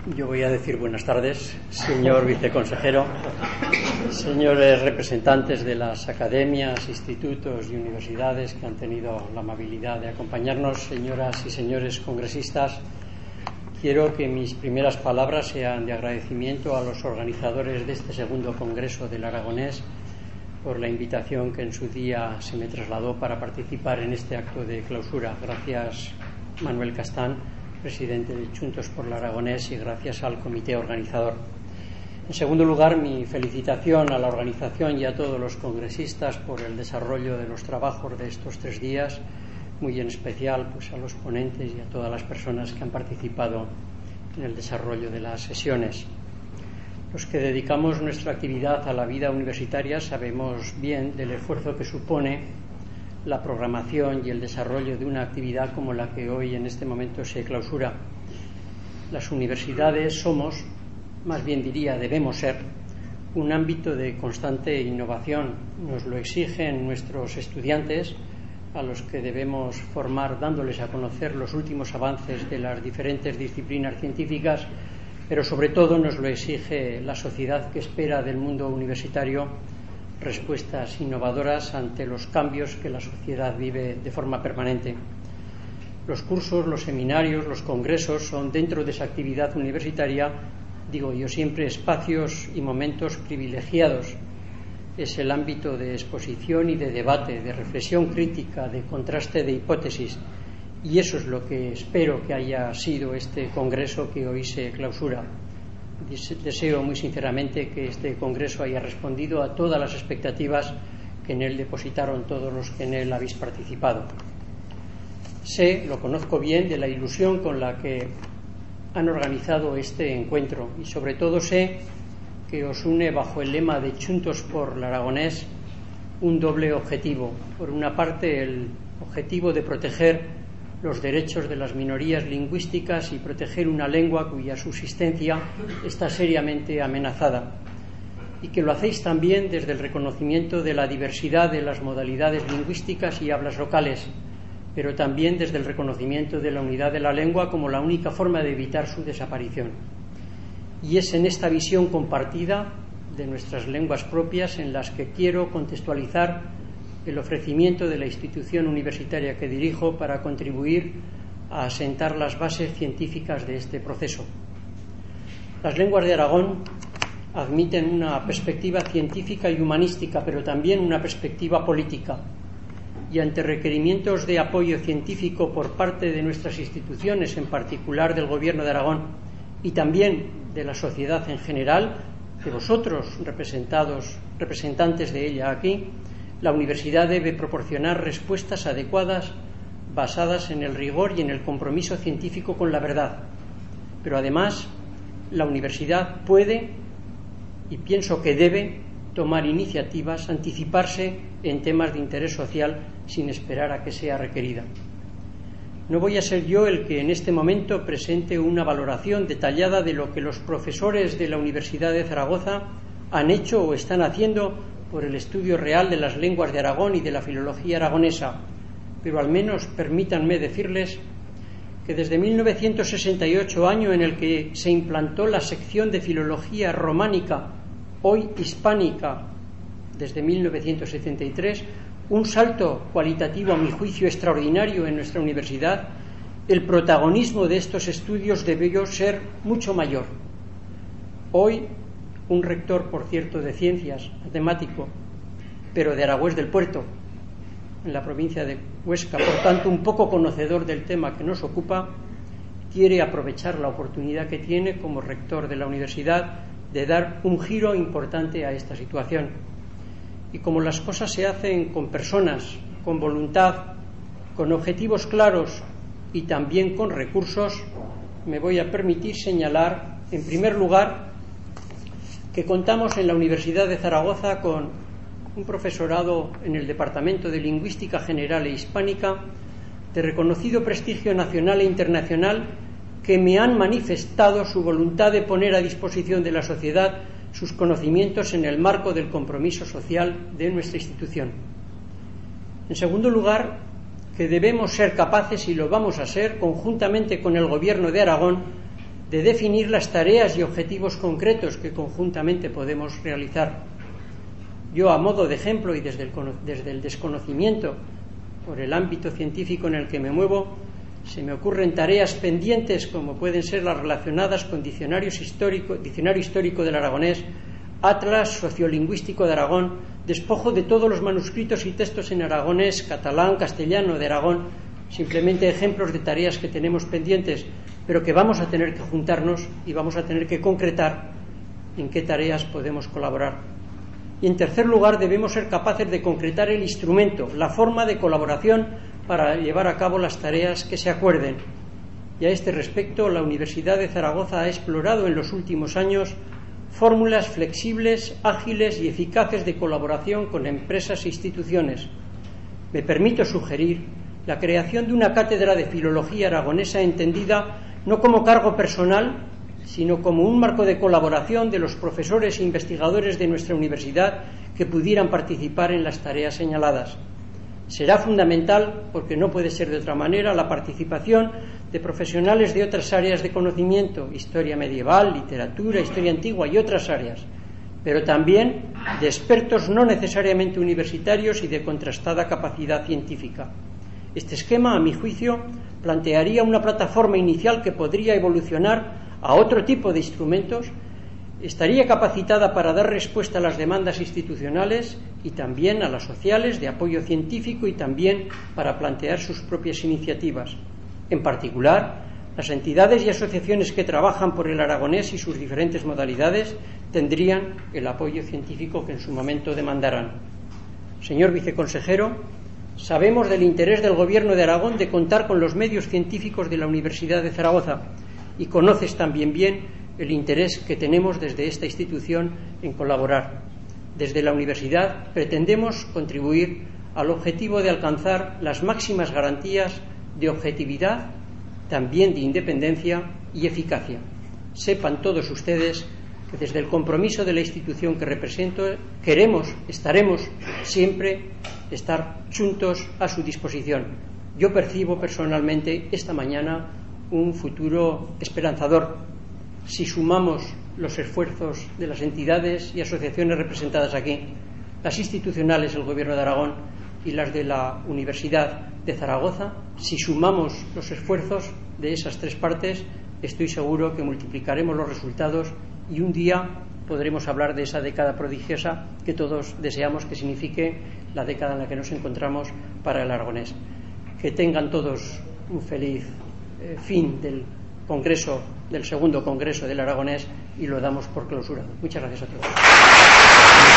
Yo voy a decir buenas tardes, señor viceconsejero, señores representantes de las academias, institutos y universidades que han tenido la amabilidad de acompañarnos, señoras y señores congresistas. Quiero que mis primeras palabras sean de agradecimiento a los organizadores de este segundo Congreso del Aragonés por la invitación que en su día se me trasladó para participar en este acto de clausura. Gracias, Manuel Castán, presidente de Juntos por el Aragonés, y gracias al comité organizador. En segundo lugar, mi felicitación a la organización y a todos los congresistas por el desarrollo de los trabajos de estos 3 días, muy en especial pues, a los ponentes y a todas las personas que han participado en el desarrollo de las sesiones. Los que dedicamos nuestra actividad a la vida universitaria sabemos bien del esfuerzo que supone la programación y el desarrollo de una actividad como la que hoy en este momento se clausura. Las universidades somos, más bien diría debemos ser, un ámbito de constante innovación. Nos lo exigen nuestros estudiantes, a los que debemos formar dándoles a conocer los últimos avances de las diferentes disciplinas científicas, pero sobre todo nos lo exige la sociedad, que espera del mundo universitario respuestas innovadoras ante los cambios que la sociedad vive de forma permanente. Los cursos, los seminarios, los congresos son, dentro de esa actividad universitaria, digo yo siempre, espacios y momentos privilegiados. Es el ámbito de exposición y de debate, de reflexión crítica, de contraste de hipótesis, y eso es lo que espero que haya sido este congreso que hoy se clausura. Deseo muy sinceramente que este congreso haya respondido a todas las expectativas que en él depositaron todos los que en él habéis participado. Sé, lo conozco bien, de la ilusión con la que han organizado este encuentro, y sobre todo sé que os une bajo el lema de Juntos por el Aragonés un doble objetivo. Por una parte, el objetivo de proteger los derechos de las minorías lingüísticas y proteger una lengua cuya subsistencia está seriamente amenazada, y que lo hacéis también desde el reconocimiento de la diversidad de las modalidades lingüísticas y hablas locales, pero también desde el reconocimiento de la unidad de la lengua como la única forma de evitar su desaparición. Y es en esta visión compartida de nuestras lenguas propias en las que quiero contextualizar el ofrecimiento de la institución universitaria que dirijo para contribuir a asentar las bases científicas de este proceso. Las lenguas de Aragón admiten una perspectiva científica y humanística, pero también una perspectiva política, y ante requerimientos de apoyo científico por parte de nuestras instituciones, en particular del Gobierno de Aragón, y también de la sociedad en general, de vosotros, representantes de ella aquí, la universidad debe proporcionar respuestas adecuadas basadas en el rigor y en el compromiso científico con la verdad. Pero además, la universidad puede, y pienso que debe, tomar iniciativas, anticiparse en temas de interés social sin esperar a que sea requerida. No voy a ser yo el que en este momento presente una valoración detallada de lo que los profesores de la Universidad de Zaragoza han hecho o están haciendo por el estudio real de las lenguas de Aragón y de la filología aragonesa, pero al menos permítanme decirles que desde 1968, año en el que se implantó la sección de filología románica, hoy hispánica, desde 1973, un salto cualitativo a mi juicio extraordinario en nuestra universidad, el protagonismo de estos estudios debió ser mucho mayor. Hoy, un rector, por cierto, de ciencias, matemático, pero de Aragüés del Puerto, en la provincia de Huesca, por tanto un poco conocedor del tema que nos ocupa, quiere aprovechar la oportunidad que tiene como rector de la universidad de dar un giro importante a esta situación. Y como las cosas se hacen con personas, con voluntad, con objetivos claros y también con recursos, me voy a permitir señalar, en primer lugar, que contamos en la Universidad de Zaragoza con un profesorado en el Departamento de Lingüística General e Hispánica de reconocido prestigio nacional e internacional, que me han manifestado su voluntad de poner a disposición de la sociedad sus conocimientos en el marco del compromiso social de nuestra institución. En segundo lugar, que debemos ser capaces, y lo vamos a ser, conjuntamente con el Gobierno de Aragón, de definir las tareas y objetivos concretos que conjuntamente podemos realizar. Yo, a modo de ejemplo y desde el desconocimiento por el ámbito científico en el que me muevo, se me ocurren tareas pendientes como pueden ser las relacionadas con Diccionario Histórico del Aragonés, Atlas Sociolingüístico de Aragón, despojo de todos los manuscritos y textos en aragonés, catalán, castellano de Aragón, simplemente ejemplos de tareas que tenemos pendientes, pero que vamos a tener que juntarnos y vamos a tener que concretar en qué tareas podemos colaborar. Y en tercer lugar, debemos ser capaces de concretar el instrumento, la forma de colaboración para llevar a cabo las tareas que se acuerden. Y a este respecto, la Universidad de Zaragoza ha explorado en los últimos años fórmulas flexibles, ágiles y eficaces de colaboración con empresas e instituciones. Me permito sugerir la creación de una cátedra de filología aragonesa entendida no como cargo personal, sino como un marco de colaboración de los profesores e investigadores de nuestra universidad que pudieran participar en las tareas señaladas. Será fundamental, porque no puede ser de otra manera, la participación de profesionales de otras áreas de conocimiento, historia medieval, literatura, historia antigua y otras áreas, pero también de expertos no necesariamente universitarios y de contrastada capacidad científica. Este esquema, a mi juicio, plantearía una plataforma inicial que podría evolucionar a otro tipo de instrumentos, estaría capacitada para dar respuesta a las demandas institucionales y también a las sociales de apoyo científico y también para plantear sus propias iniciativas. En particular, las entidades y asociaciones que trabajan por el aragonés y sus diferentes modalidades tendrían el apoyo científico que en su momento demandarán. Señor viceconsejero, sabemos del interés del Gobierno de Aragón de contar con los medios científicos de la Universidad de Zaragoza y conoces también bien el interés que tenemos desde esta institución en colaborar. Desde la universidad pretendemos contribuir al objetivo de alcanzar las máximas garantías de objetividad, también de independencia y eficacia. Sepan todos ustedes que desde el compromiso de la institución que represento estaremos siempre juntos a su disposición. Yo percibo personalmente esta mañana un futuro esperanzador si sumamos los esfuerzos de las entidades y asociaciones representadas aquí, las institucionales del Gobierno de Aragón y las de la Universidad de Zaragoza. Si sumamos los esfuerzos de esas tres partes, estoy seguro que multiplicaremos los resultados y un día podremos hablar de esa década prodigiosa que todos deseamos que signifique la década en la que nos encontramos para el aragonés. Que tengan todos un feliz fin del segundo Congreso del Aragonés y lo damos por clausurado. Muchas gracias a todos.